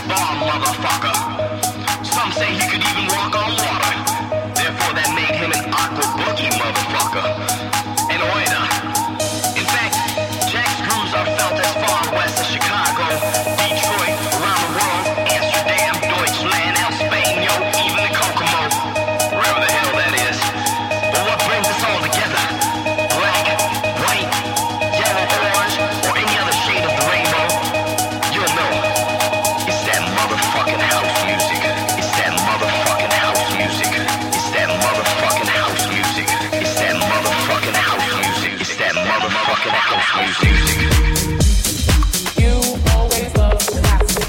bomb, motherfucker. Some say he could even walk on water. Therefore that made him an aqua boogie, motherfucker. An oida. In fact, Jack's grooves are felt as far west as Chicago, Detroit, around the world, Amsterdam, Deutschland, El Spain, yo, even in Kokomo. Wherever the hell that is. But what brings us all together? Black, white, yellow, orange, or any other shade of the rainbow? You'll know. It's that motherfucking house music. It's that motherfucking house music. It's that motherfucking house music. It's that motherfucking house music. It's that motherfucking house music. You always love classic.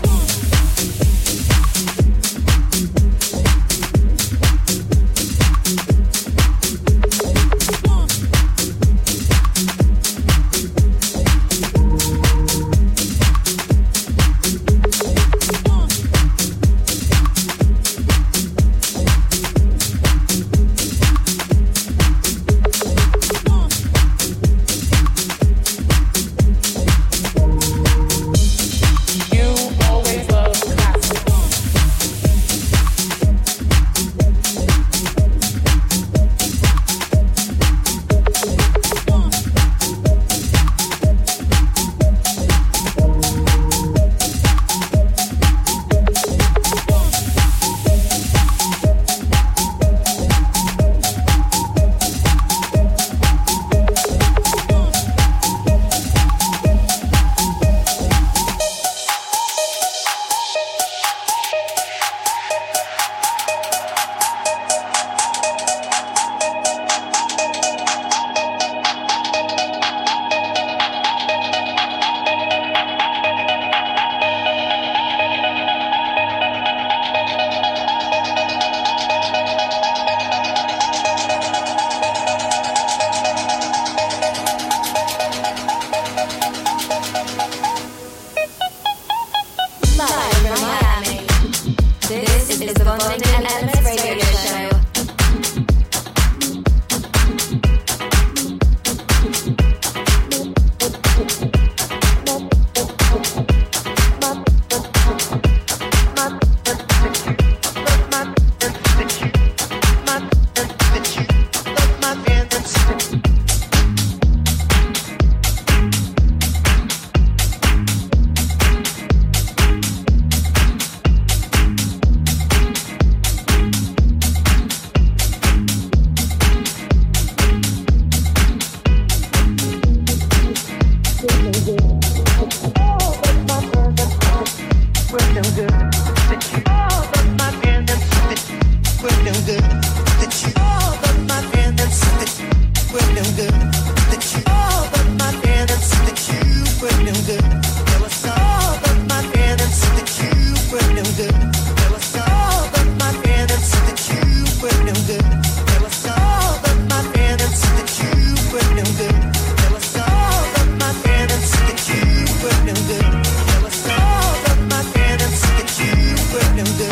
Good.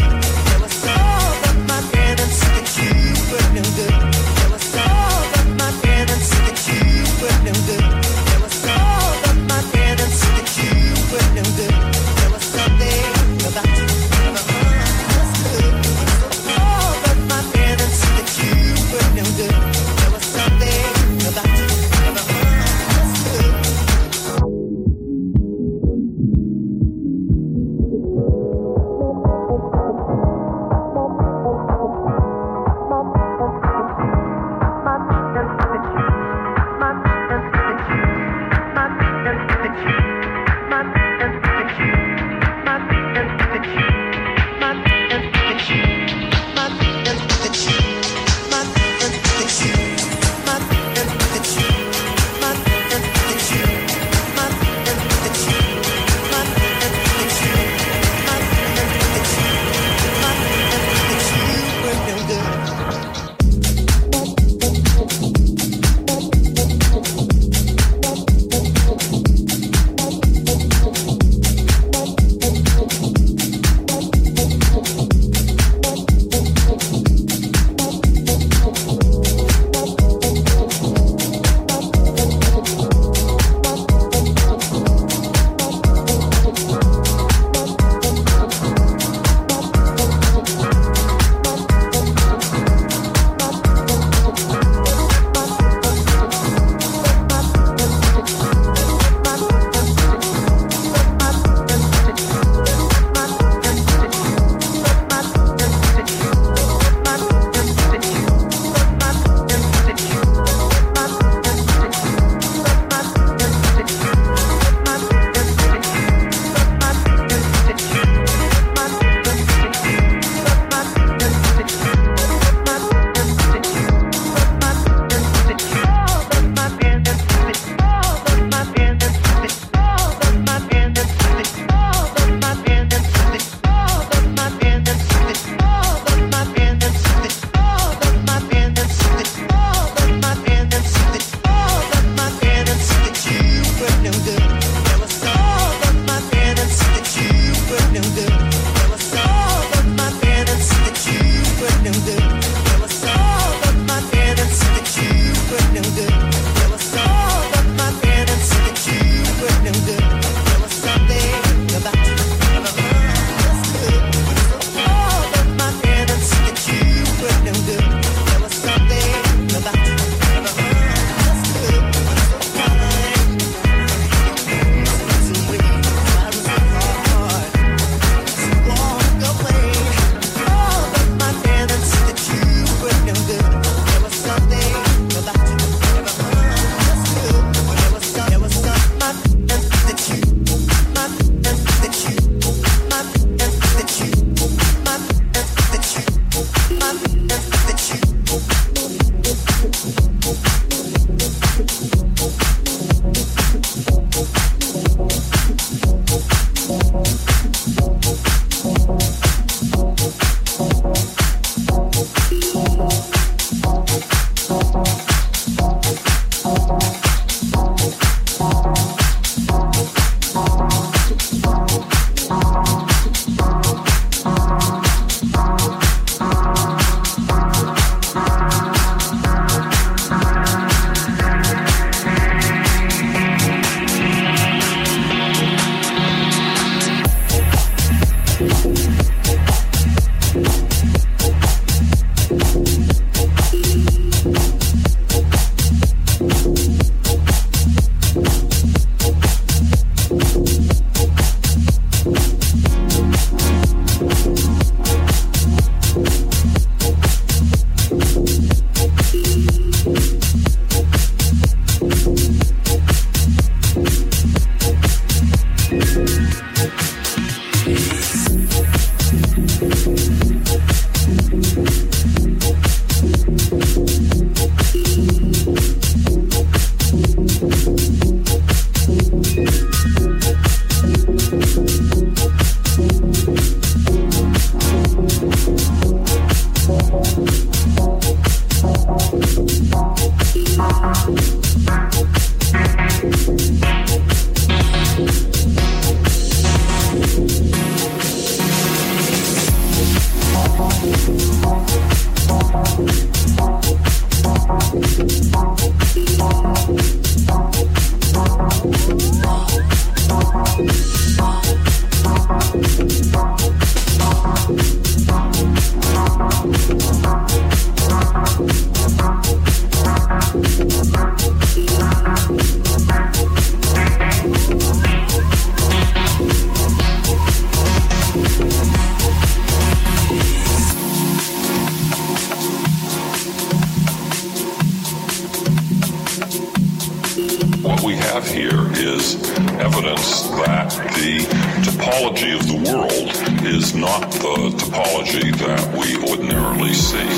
What we have here is evidence that the topology of the world is not the topology that we ordinarily see.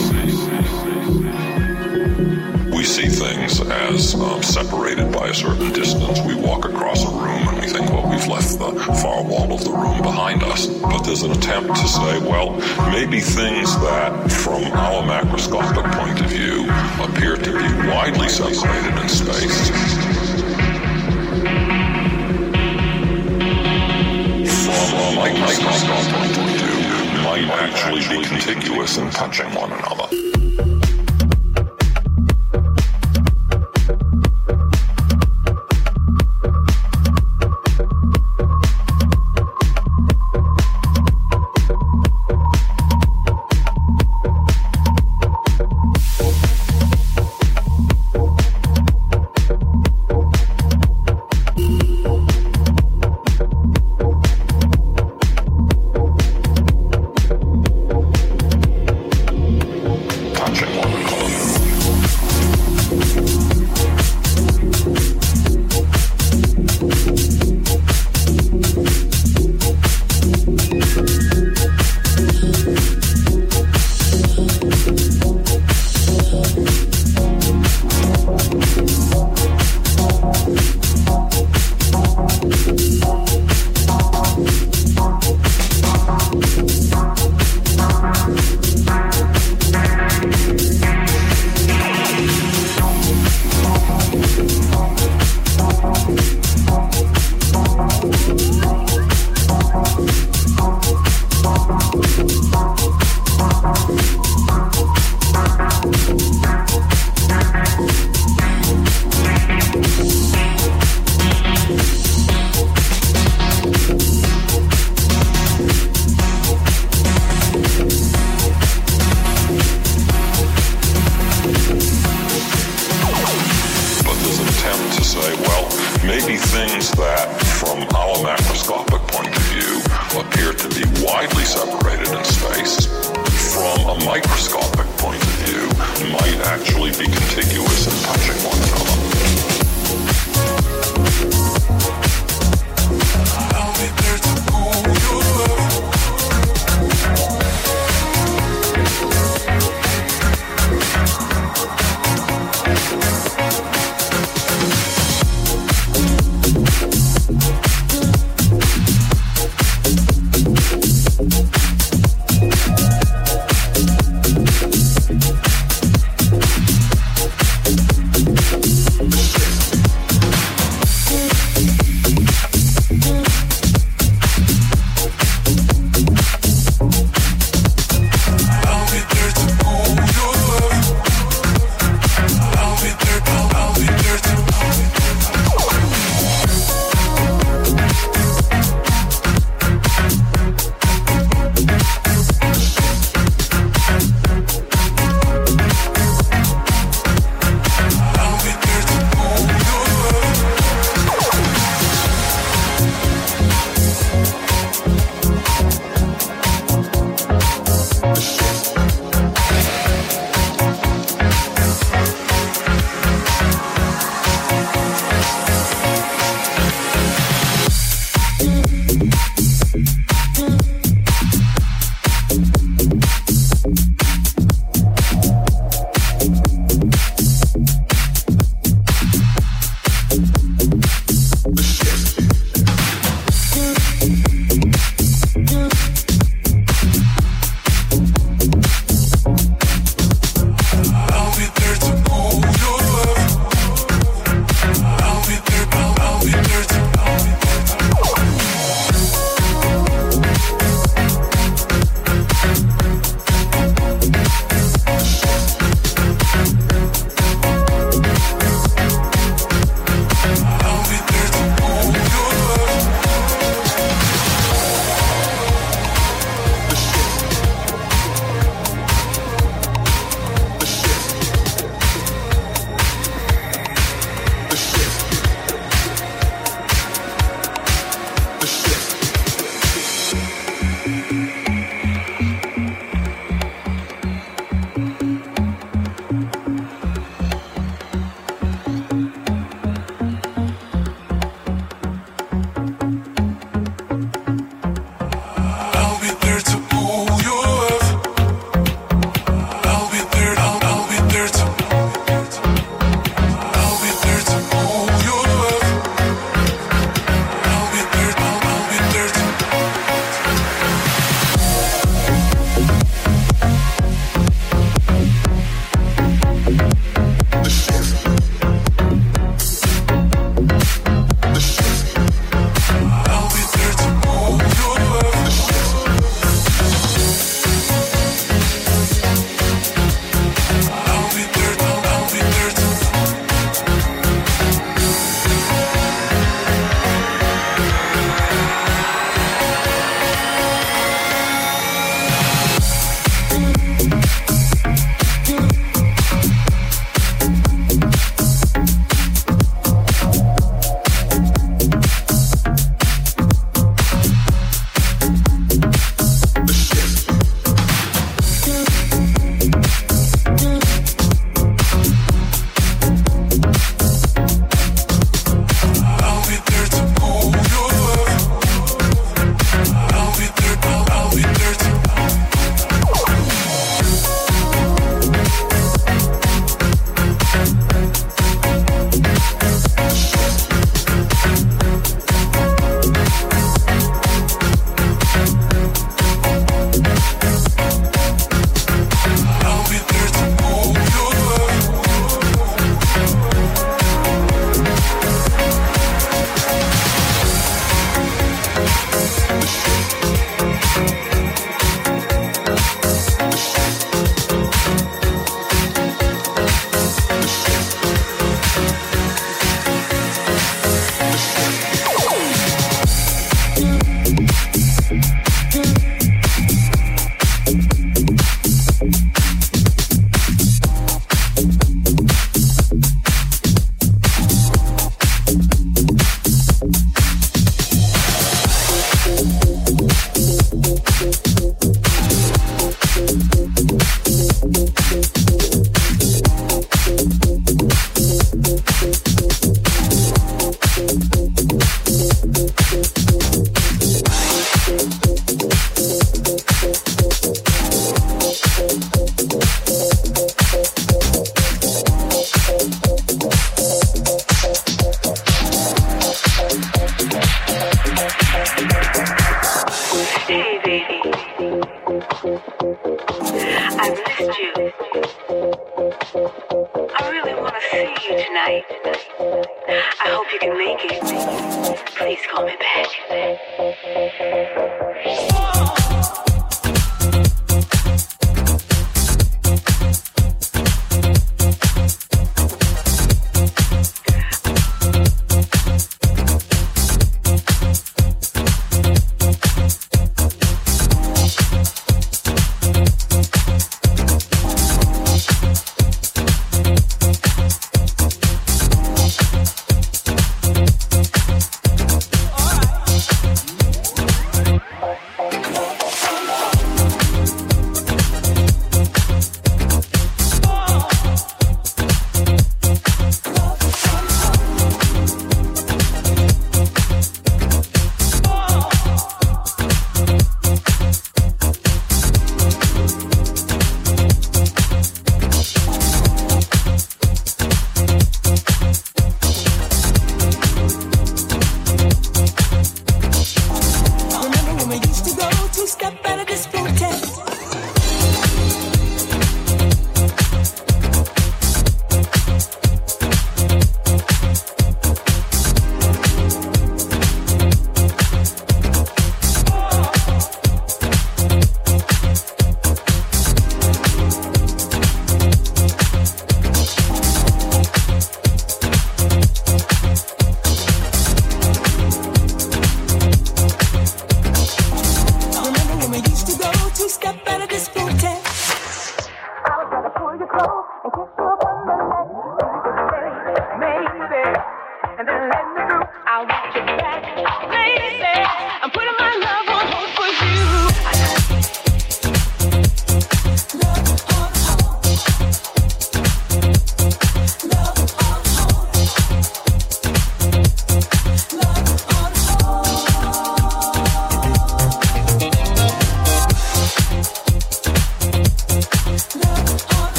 We see things as separated by a certain distance. We walk across a room and we think, well, we've left the far wall of the room behind us. But there's an attempt to say, well, maybe things that from our macroscopic point of view appear to be widely separated in space from a microscopic point of view might actually be contiguous and touching one another.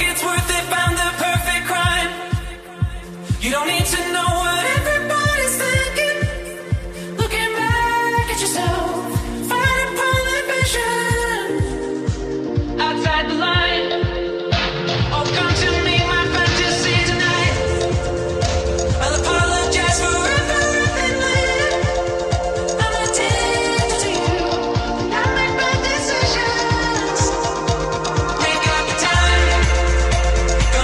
it's worth it, found the perfect crime. You don't need to know what everybody's thinking. Looking back at yourself, find upon that vision. Outside the line, oh come to me, my fantasy tonight. I'll apologize for everything later. I'm addicted to you, I make bad decisions. Make up the time, go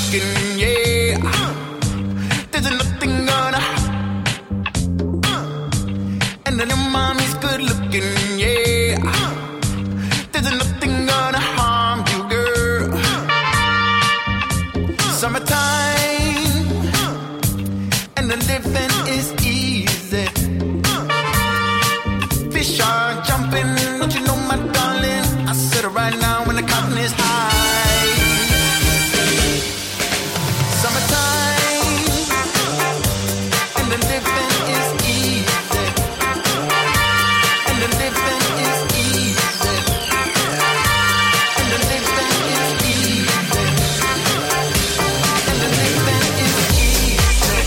looking, yeah. There's nothing gonna. And then your mommy's good looking, yeah. There's nothing gonna harm you, girl. Summertime, and the living is easy. Fish are jumping, don't you know, my darling? I said it right now when the cotton is high. Summertime, and the living is easy. And the living is easy. And the living is easy. And the living is easy.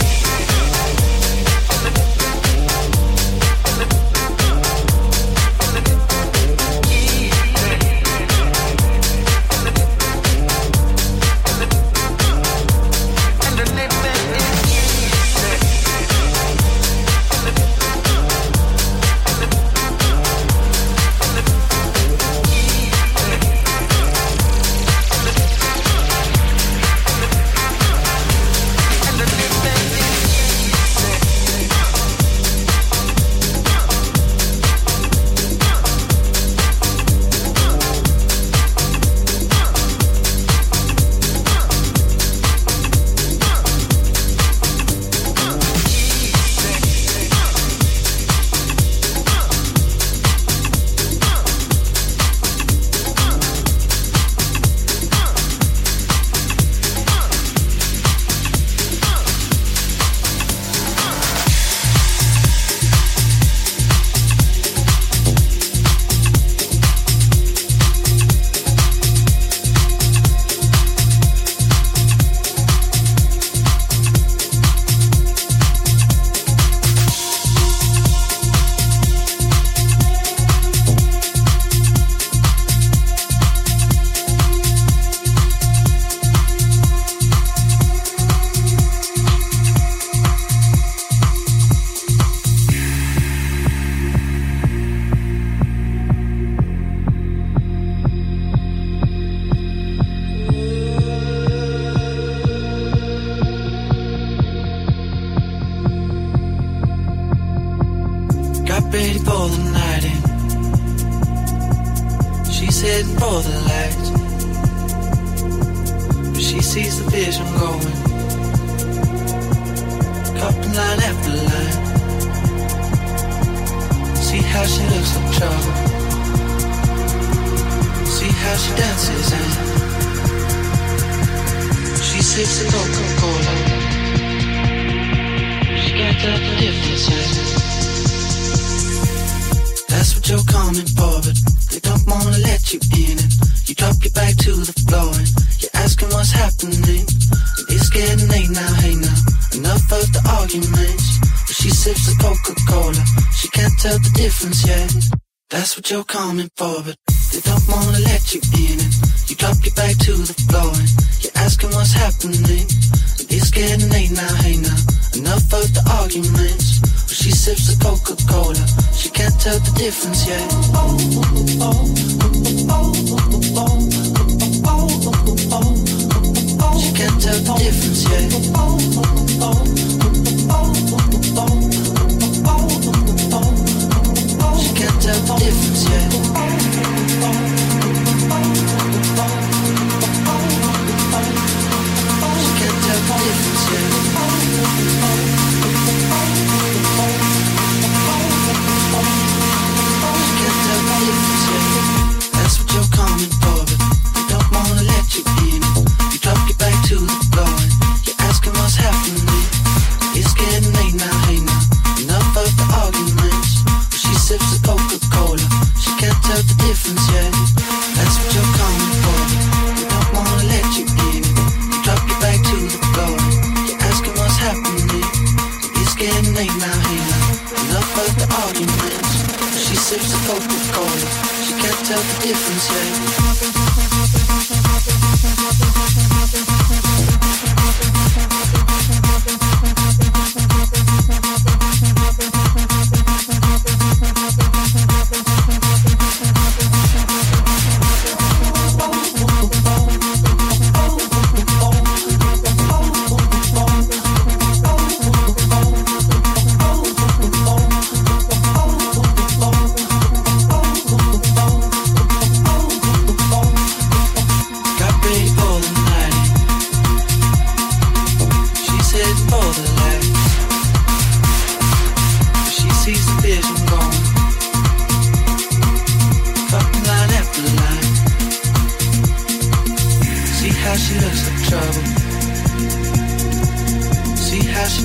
Got ready for the night in. She's heading for the lights, but she sees the vision going, cupping line after line. See how she looks like trouble. See how she dances and she sips a Coca-Cola. She can't tell the difference yet. That's what you're coming for, but they don't wanna let you in. And you drop your back to the floor and you're asking what's happening. And it's getting late now, hey now, enough of the arguments. But she sips the Coca-Cola, she can't tell the difference yet. That's what you're coming for, but they don't wanna let you in. And you drop your back to the floor and you're asking what's happening. And it's getting late now, hey now, enough of the arguments. But she sips the Coca-Cola, she can't tell the difference yet. She can't tell the difference yet. She can't tell the difference yet. She can't tell the difference yet. That's what you're coming for, but they don't wanna let you in. You drop your back to the floor and you're asking what's happening. It's getting late now, hey now, enough of the arguments. But she sips the Coca-Cola, she can't tell the difference yet. That's what you're coming for, but they don't wanna let you in. You drop your back to the floor and you're asking what's happening. It's getting late now, hey now, enough of the arguments. She sips the Coca-Cola, she can't tell the difference yet.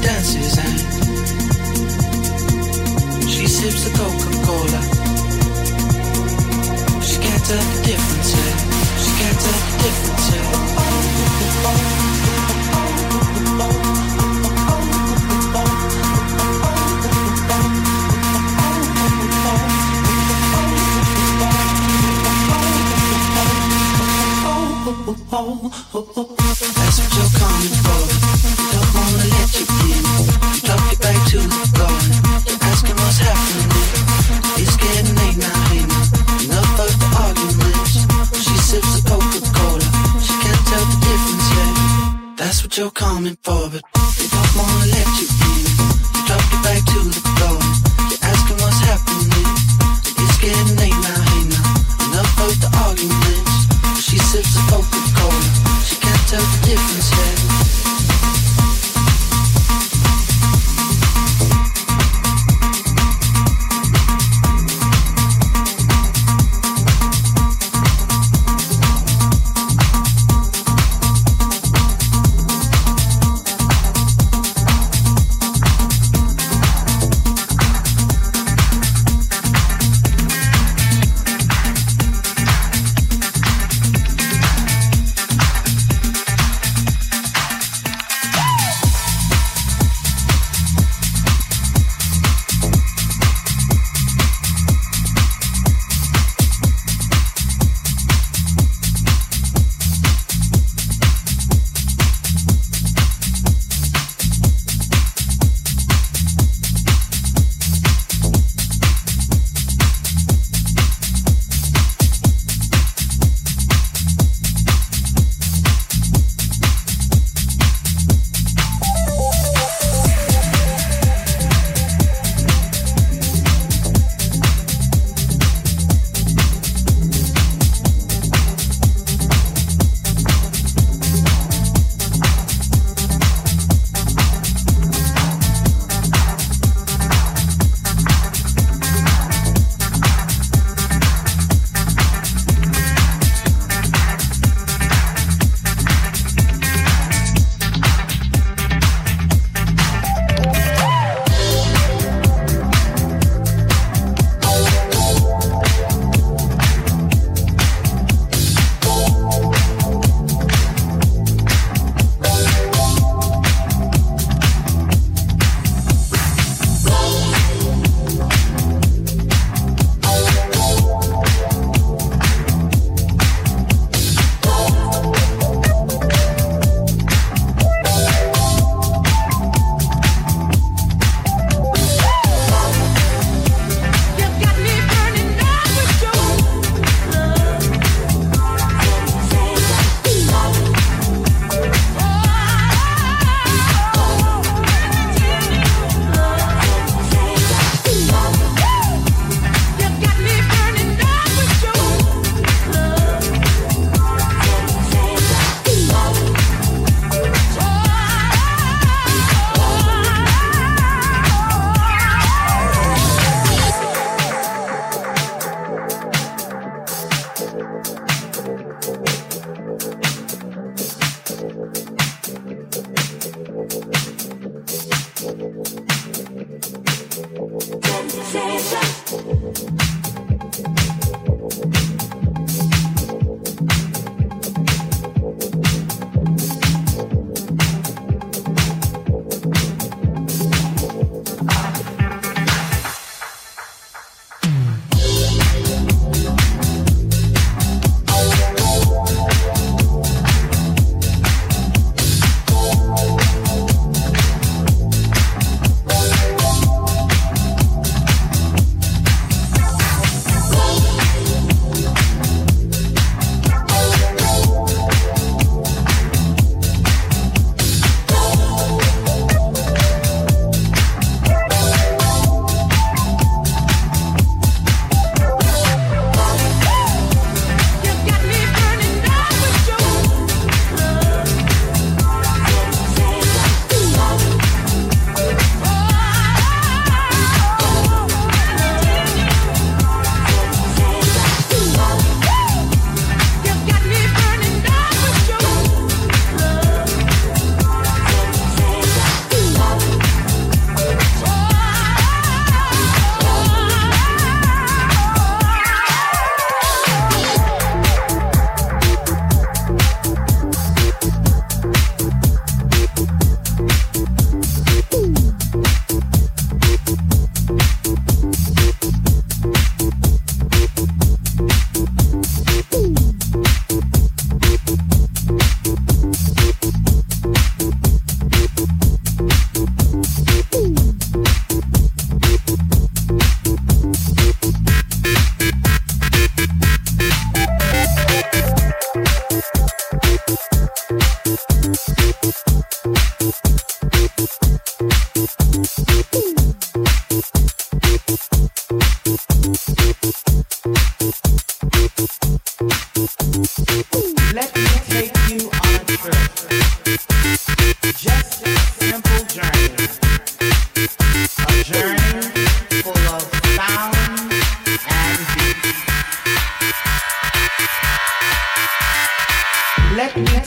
dances and she sips the Coca-Cola. She can't tell the difference, yeah. She can't tell the difference, yeah. That's what you're coming for. Don't wanna let you in. Drop you back to the floor. You're asking what's happening. It's getting late now, hey now. Enough of the arguments. She sips the Coca-Cola. She can't tell the difference yet. That's what you're coming for, but they don't wanna let you in. You drop you back to the floor. You're asking what's happening. It's getting late now, hey now. Enough of the arguments. She sips the Coca-Cola. She can't tell the difference yet.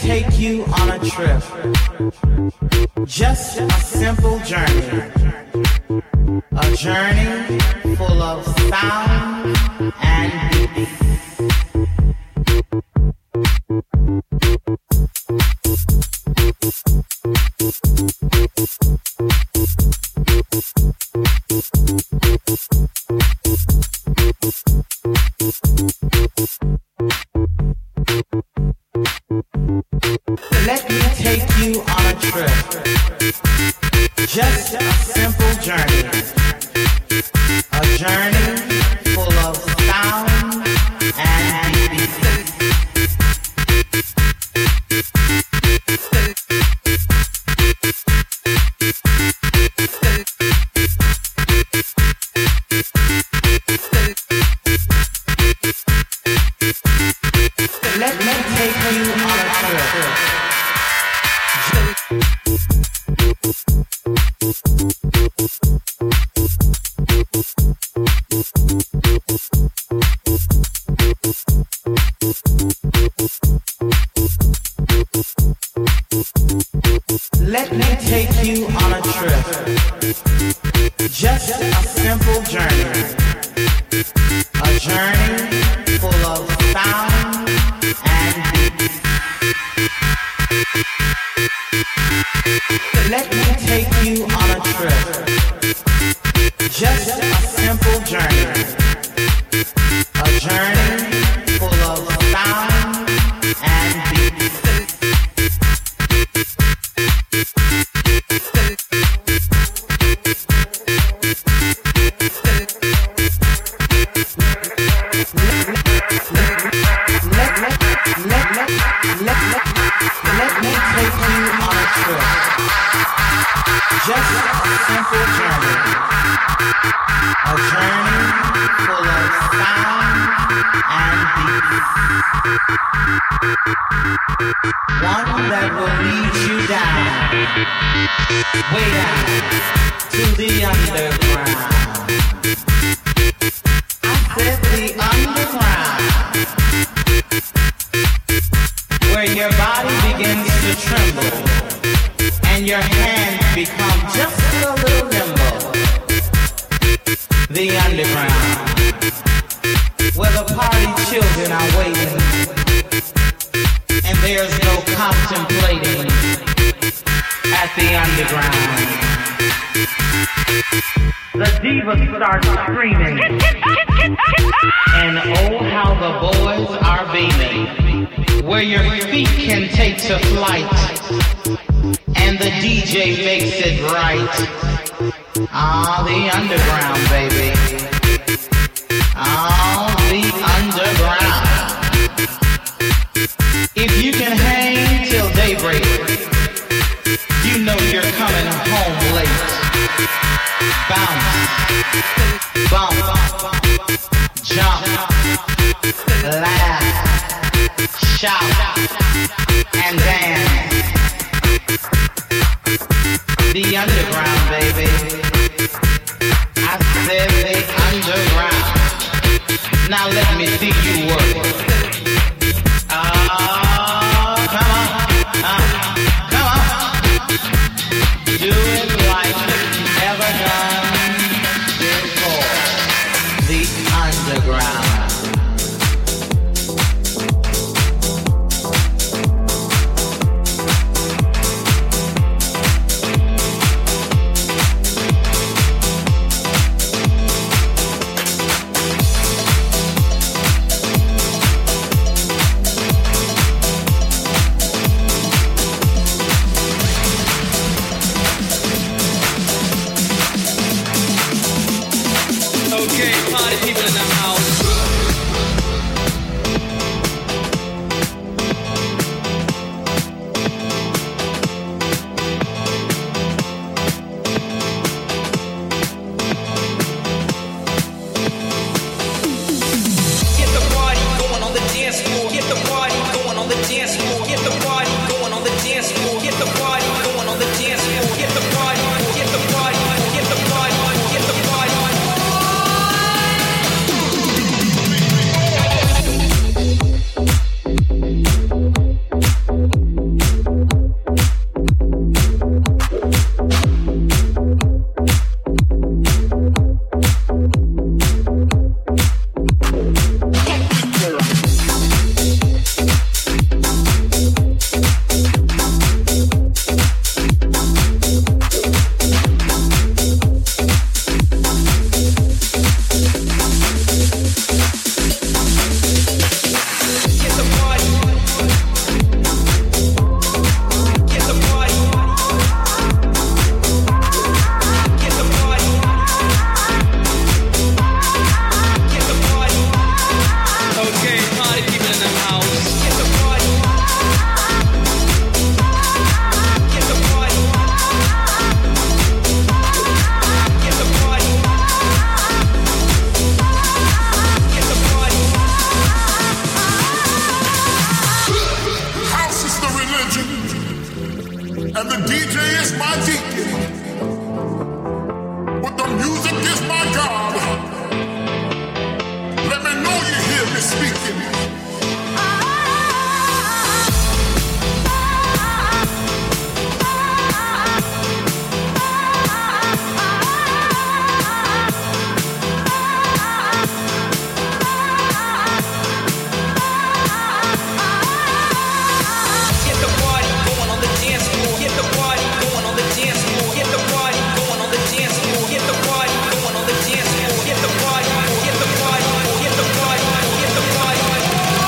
take you on a trip. Just a simple journey. A journey full of sound and beat. Let me take you on a trip. Just a simple journey. A journey full of sound and beat. Let me take you on a trip. Let me take you on a trip. Just a simple journey. A journey full of sound and beat. Let me take you on a trip. Just a simple journey. A journey full of sound and beat. Let me take you on a trip. Just a simple journey. A journey full of sound and beat. One that will lead you down, way down to the underground. I said the underground, where your body begins to tremble and your hands become just a little nimble. The underground, where the party children are waiting and there's no contemplating at the underground. The divas start screaming and oh how the boys are beaming. Where your feet can take to flight and the DJ makes it right. Ah, the underground, baby. Ah, the underground. If you can hang till daybreak, you know you're coming home late. Bounce, bump, jump, laugh, shout, and dance. The underground, baby. I said the underground. Now let me see you work. Come on. Come on. Do it like you've never done before. The underground. Okay, party people in the house. Get the party, get the party, get the party.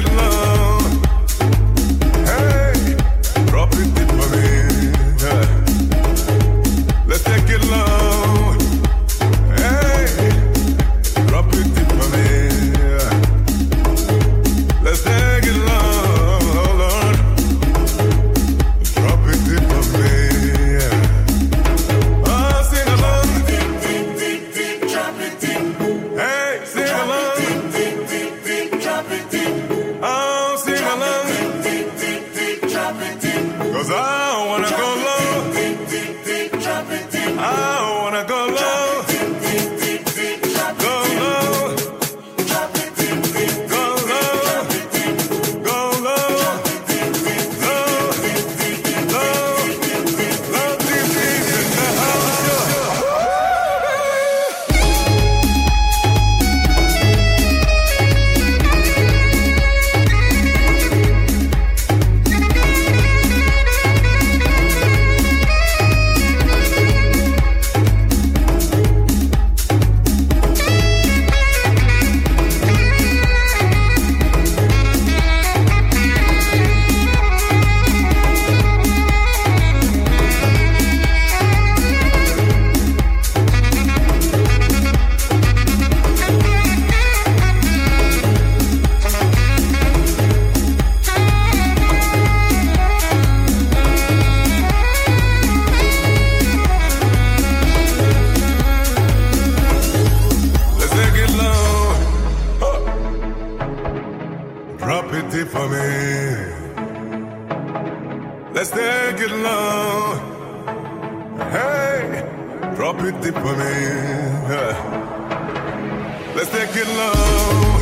it low. Hey, drop it deep for me. Let's take it low. Hey, drop it deep for me. Let's take it low, Lord. Drop it deep for me. Oh, sing along. Drop it deep. Hey, sing along. Drop it deep. Oh, sing along. Drop it deep. 'Cause I wanna go low. Drop it deep. I wanna go low. Go low. Drop it deep. Go low. Go low. Low. Low. Low deep in the house. Let's take it low. Huh. Drop it deep for me. Let's take it low. Hey, drop it deep for me. Let's take it low.